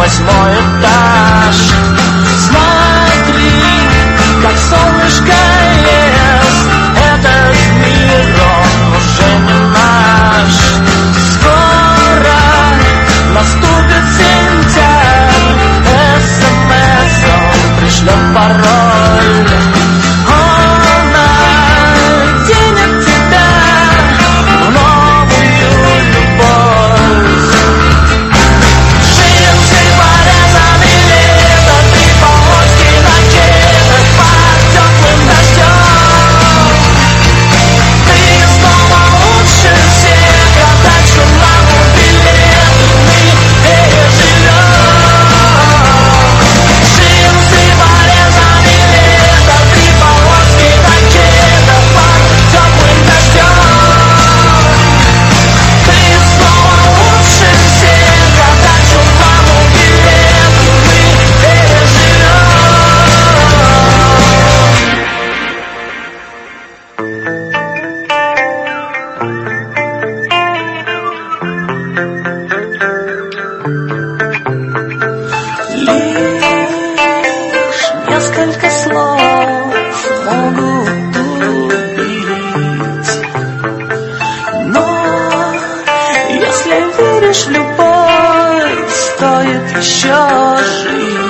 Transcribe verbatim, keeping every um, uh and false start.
восьмой этаж. Смотри, как солнышко ест. Этот мир, он уже не наш. Скоро наступит сентябрь. СМС-ом пришлет пароль. Он оденет тебя в новую любовь. Джинсы порезаны лето, ты полоски ракеты под теплым дождем. Ты снова лучше всех, отдачу маму билеты мы переживем. Джинсы порезаны лето, ты полоски ракеты под теплым дождем. Ты снова лучше всех, отдачу маму билеты мы переживем. Лишь несколько слов могут убить, но если веришь в любовь, стоит еще жить.